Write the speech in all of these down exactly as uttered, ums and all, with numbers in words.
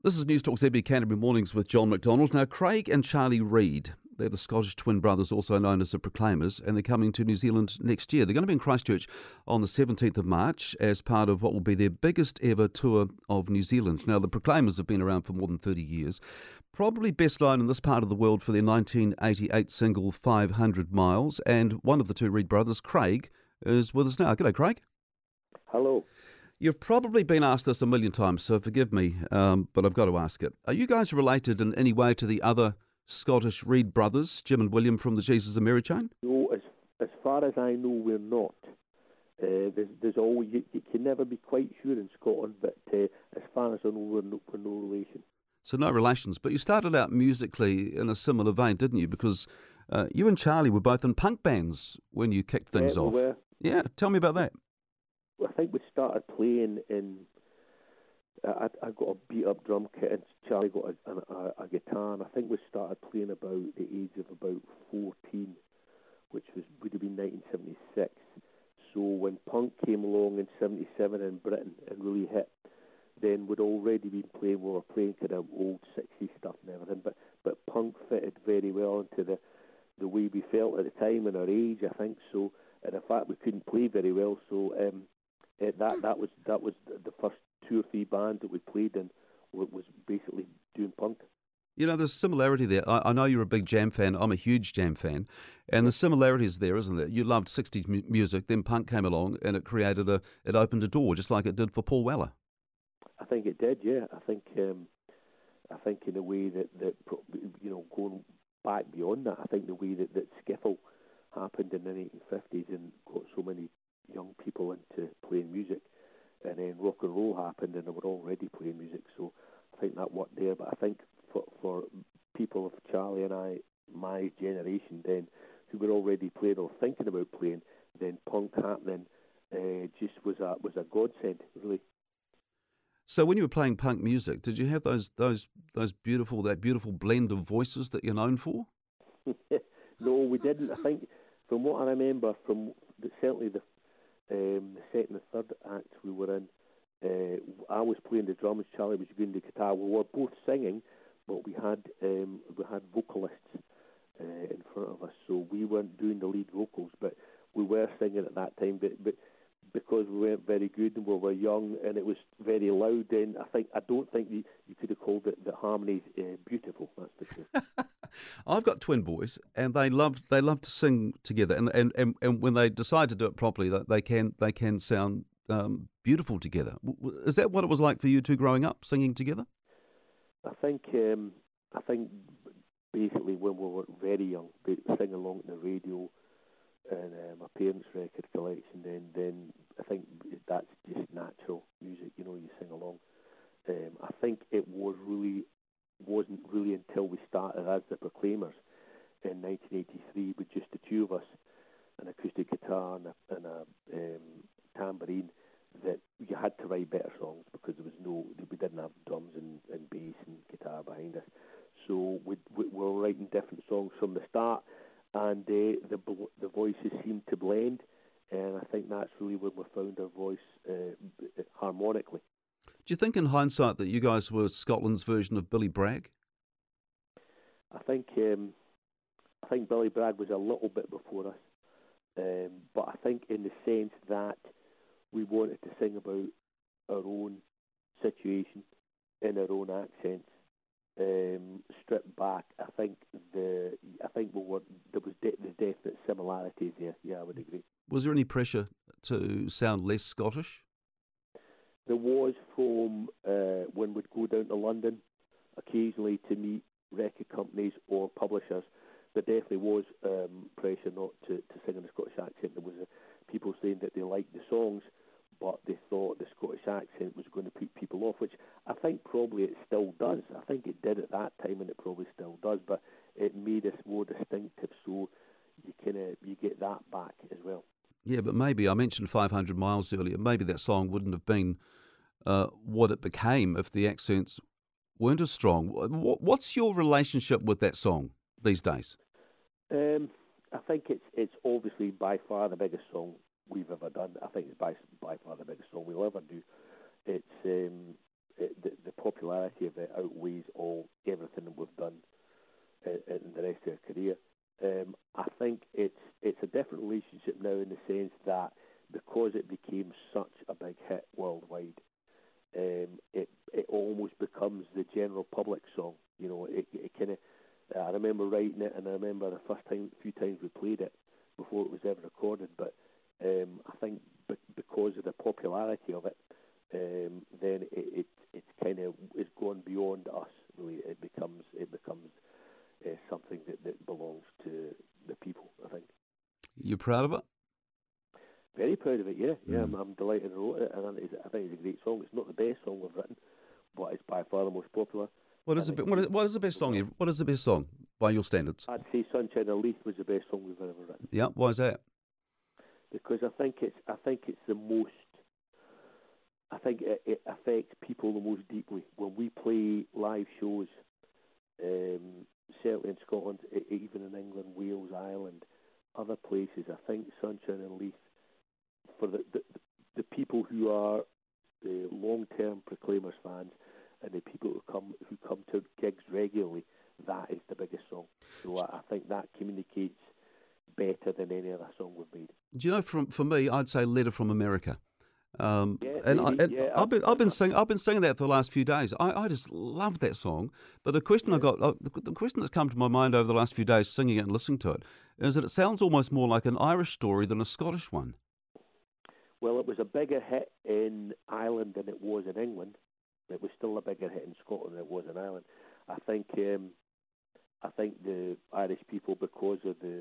This is News Talk Z B Canterbury Mornings with John McDonald. Now, Craig and Charlie Reid, they're the Scottish twin brothers, also known as the Proclaimers, and they're coming to New Zealand next year. They're going to be in Christchurch on the seventeenth of March as part of what will be their biggest ever tour of New Zealand. Now, the Proclaimers have been around for more than thirty years, probably best known in this part of the world for their nineteen eighty-eight single five hundred miles, and one of the two Reid brothers, Craig, is with us now. G'day, Craig. Hello. You've probably been asked this a million times, so forgive me, um, but I've got to ask it. Are you guys related in any way to the other Scottish Reid brothers, Jim and William from the Jesus and Mary chain? No, as as far as I know, we're not. Uh, there's there's always you, you can never be quite sure in Scotland, but uh, as far as I know, we're no, we're no relation. So no relations, but you started out musically in a similar vein, didn't you? Because uh, you and Charlie were both in punk bands when you kicked things Yeah, we off. were. Yeah, tell me about that. I think we started playing in. I, I got a beat up drum kit, and Charlie got a, a, a guitar, and I think we started playing about the age of about fourteen, which was would have been nineteen seventy-six. So when punk came along in seventy-seven in Britain and really hit, then we'd already been playing. We were playing kind of old sixties stuff and everything, but but punk fitted very well into the the way we felt at the time and our age, I think. So, and in fact, we couldn't play very well, so. Um, Uh, that that was that was the first two or three bands that we played in was basically doing punk. You know, there's similarity there. I, I know you're a big Jam fan. I'm a huge Jam fan. And the similarities there, isn't there? You loved sixties mu- music, then punk came along and it created a, it opened a door, just like it did for Paul Weller. I think it did, yeah. I think um, I think in a way that, that, you know, going back beyond that, I think the way that, that skiffle happened in the nineteen fifties and got so many young people into playing music, and then rock and roll happened and they were already playing music, so I think that worked there. But I think for, for people of Charlie and I, my generation then, who were already playing or thinking about playing, then punk happening uh, just was a was a godsend, really. So when you were playing punk music, did you have those those those beautiful that beautiful blend of voices that you're known for? No, we didn't. I think from what I remember, from the, certainly the Um, the second and third act we were in, uh, I was playing the drums, Charlie was doing the guitar. We were both singing, but we had um, we had vocalists uh, in front of us, so we weren't doing the lead vocals, but we were singing at that time. But, but because we weren't very good and we were young and it was very loud, then I think I don't think you, you could have called it the harmonies uh, beautiful. That's the truth. I've got twin boys, and they love they love to sing together, and and, and, and when they decide to do it properly, they they can they can sound um, beautiful together. Is that what it was like for you two growing up, singing together? I think um, I think basically when we were very young, we sing along on the radio and uh, my parents' record collection. Then then I think that's just natural music. You know, you sing along. Um, I think it was really. wasn't really until we started as the Proclaimers in nineteen eighty-three with just the two of us, an acoustic guitar and a, and a um, tambourine, that you had to write better songs because there was no, we didn't have drums and, and bass and guitar behind us. So we, we were writing different songs from the start, and uh, the the voices seemed to blend, and I think that's really when we found our voice uh, harmonically. Do you think in hindsight that you guys were Scotland's version of Billy Bragg? I think um, I think Billy Bragg was a little bit before us, um, but I think in the sense that we wanted to sing about our own situation in our own accents, um, stripped back. I think the I think we were there was de- there's definite similarities there. Yeah, I would agree. Was there any pressure to sound less Scottish? There was from uh, when we'd go down to London occasionally to meet record companies or publishers. There definitely was um, pressure not to, to sing in the Scottish accent. There was uh, people saying that they liked the songs, but they thought the Scottish accent was going to put people off, which I think probably it still does. I think it did at that time, and it probably still does, but it made us more distinctive, so you kind of you get that back as well. Yeah, but maybe, I mentioned five hundred miles earlier, maybe that song wouldn't have been uh, what it became if the accents weren't as strong. What's your relationship with that song these days? Um, I think it's it's obviously by far the biggest song we've ever done. I think it's by by far the biggest song we'll ever do. It's um, it, the, the popularity of it outweighs all everything that we've done in, in the rest of our career. Um, I think it's it's a different relationship now in the sense that because it became such a big hit worldwide, um, it it almost becomes the general public song. You know, it, it kind of. I remember writing it, and I remember the first time, few times we played it before it was ever recorded. But um, I think b- because of the popularity of it, um, then it, it it's kind of it's gone beyond us. Really, it becomes it becomes uh, something that, that belongs to the people. I think. You're proud of it? Very proud of it. Yeah, yeah. Mm. I'm, I'm delighted I wrote it, and I think it's, I think it's a great song. It's not the best song we've written, but it's by far the most popular. What is, the, what, is, what is the best song you've, What is the best song by your standards? I'd say "Sunshine and Leith" was the best song we've ever written. Yeah, why is that? Because I think it's I think it's the most. I think it, it affects people the most deeply when we play live shows. Um, certainly in Scotland, even in England, Wales, Ireland, other places. I think "Sunshine and Leith" for the the, the people who are the long-term Proclaimers fans and the people who come who come to gigs regularly, that is the biggest song. So I, I think that communicates better than any other song we've made. Do you know, from for me, I'd say "Letter from America." Um, yeah, and maybe, I, and yeah, I've been I, I've been I, singing I've been singing that for the last few days. I, I just love that song. But the question yeah. I got uh, the, the question that's come to my mind over the last few days, singing it and listening to it, is that it sounds almost more like an Irish story than a Scottish one. Well, it was a bigger hit in Ireland than it was in England. It was still a bigger hit in Scotland than it was in Ireland. I think um, I think the Irish people, because of the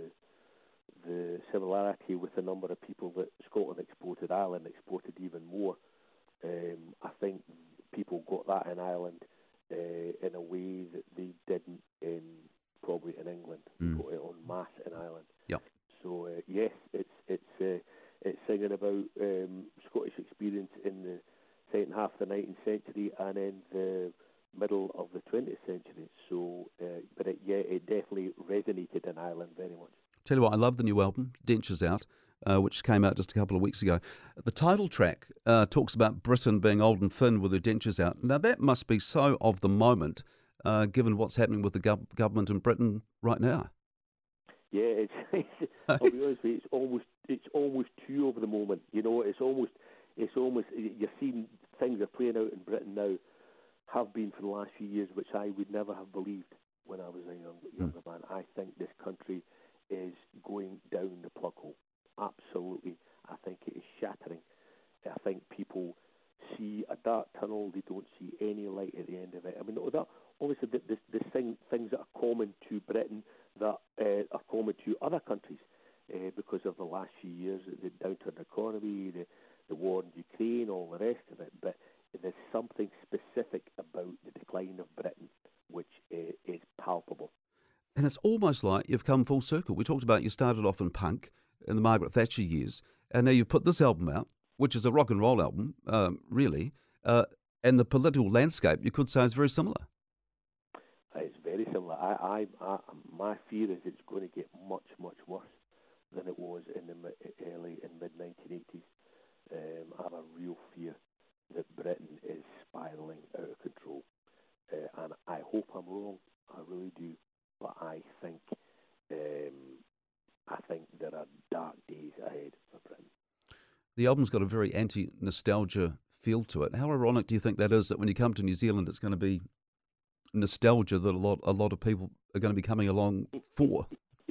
the similarity with the number of people that Scotland exported, Ireland exported even more. Um, I think people got that in Ireland uh, in a way that they didn't in probably in England. They Mm. got it en masse in Ireland. Yep. So uh, yes, it's it's uh, it's singing about um, Scottish experience in the second half of the nineteenth century and in the middle of the twentieth century. So, uh, but it, yeah, it definitely resonated in Ireland very much. Tell you what, I love the new album, Dentures Out, uh, which came out just a couple of weeks ago. The title track uh, talks about Britain being old and thin with her dentures out. Now, that must be so of the moment, uh, given what's happening with the gov- government in Britain right now. Yeah, it's, it's I'll be honest with you, it's almost it's almost too of the moment. You know, it's almost it's almost you're seeing things are playing out in Britain now, have been for the last few years, which I would never have believed when I was a young, younger mm. man. I think this country is going down the plug hole. Absolutely. I think it is shattering. I think people see a dark tunnel. They don't see any light at the end of it. I mean, that, obviously, there's, there's thing, things that are common to Britain that uh, are common to other countries uh, because of the last few years, the downturn economy, the, the war in Ukraine, all the rest of it. But there's something specific about the decline of Britain which uh, is palpable. And it's almost like you've come full circle. We talked about you started off in punk in the Margaret Thatcher years, and now you've put this album out, which is a rock and roll album, um, really, uh, and the political landscape, you could say, is very similar. It's very similar. I, I, I, my fear is it's going to get much, much worse than it was in the early and mid nineteen eighties. Um, I have a real fear that Britain is spiralling out of control, uh, and I hope I'm wrong. I really do. But I think um, I think there are dark days ahead for Britain. The album's got a very anti-nostalgia feel to it. How ironic do you think that is, that when you come to New Zealand, it's going to be nostalgia that a lot a lot of people are going to be coming along for?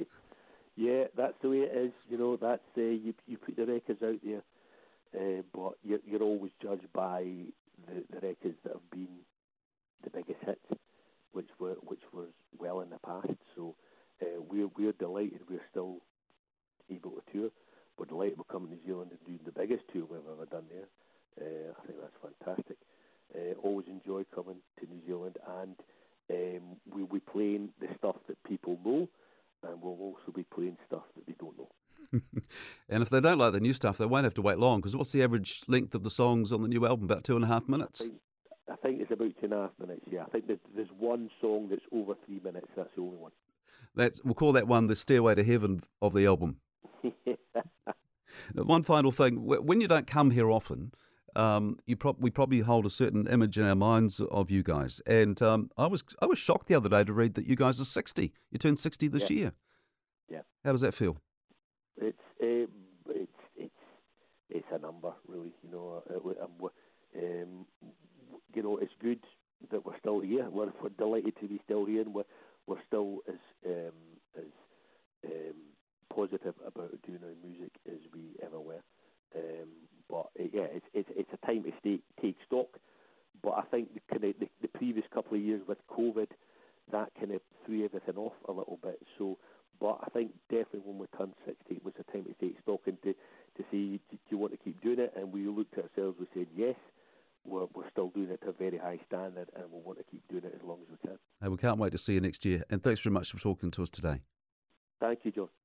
Yeah, that's the way it is. You know, that's uh, you you put the records out there, uh, but you're you're always judged by the, the records that have been the biggest hits, which were which was well in the past. So uh, we're we're delighted we're still able to tour. We're delighted we're coming to New Zealand and doing the biggest tour we've ever done there. Uh, I think that's fantastic. Uh, always enjoy coming to New Zealand, and um, we'll be playing the stuff that people know, and we'll also be playing stuff that they don't know. And if they don't like the new stuff, they won't have to wait long, because what's the average length of the songs on the new album? About two and a half minutes? I think, I think it's about two and a half minutes, yeah. I think there's, there's one song that's over three minutes. That's the only one. That's We'll call that one the Stairway to Heaven of the album. One final thing. When you don't come here often, um, you prob- we probably hold a certain image in our minds of you guys. And um, I was I was shocked the other day to read that you guys are sixty. You turned sixty this Yeah, year. yeah. How does that feel? It's um, it's it's it's a number, really. You know, uh, we- um, we- um, you know, it's good that we're still here. We're, we're delighted to be still here, and we're we're still as um, as um, positive about doing our music as we ever were. Um, but uh, yeah, it's it's it's a time to stay, take stock. But I think the, kind of the, the previous couple of years with COVID, that kind of threw everything off a little bit. So, but I think definitely when we turned sixty, it was a time to take stock and to, to say, do you want to keep doing it? And we looked at ourselves, we said, yes, we're, we're still doing it to a very high standard, and we want to keep doing it as long as we can. Hey, we can't wait to see you next year. And thanks very much for talking to us today. Thank you, John.